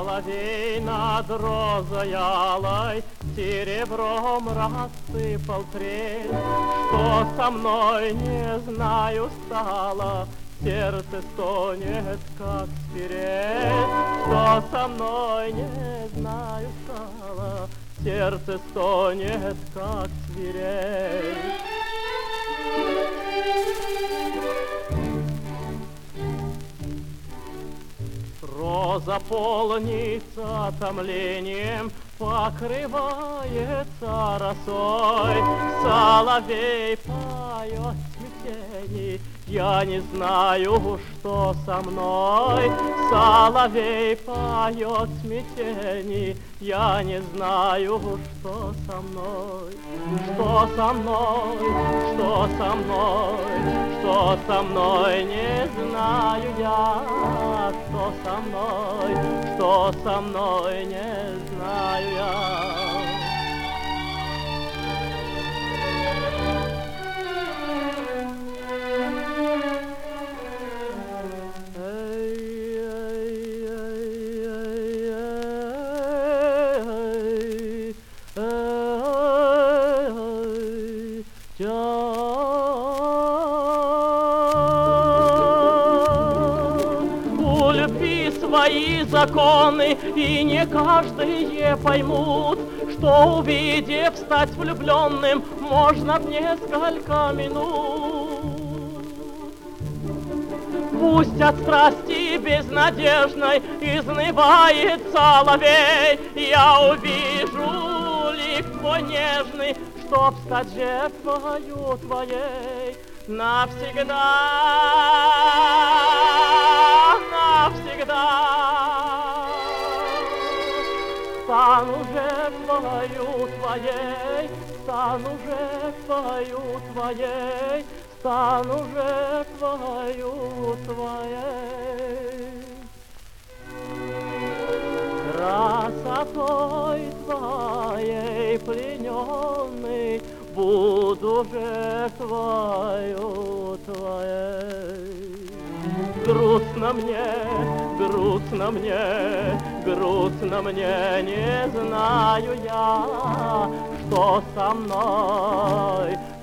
Соловей над розой алой серебром рассыпал трель. Что со мной, не знаю, стало, сердце стонет, как свирель. Что со мной, не знаю, стало, сердце стонет, как свирель. Роза полнится томлением, покрывается росой. Соловей поет смятений, я не знаю, что со мной. Соловей поет смятений, я не знаю, что со мной. Что со мной, что со мной, что со мной, не знаю я. Что со мной, не знаю я. Свои законы, и не каждые поймут, что, увидев, стать влюбленным можно в несколько минут. Пусть от страсти безнадежной изнывает соловей, я увижу лик твой нежный, чтоб стать жертвою твоей навсегда. Навсегда стану жертвою твоей, стану жертвою твоей, стану жертвою твоей. Красотой твоей плененный буду жертвою твоей. Грустно мне, грустно мне, грустно мне, не знаю я, что со мной,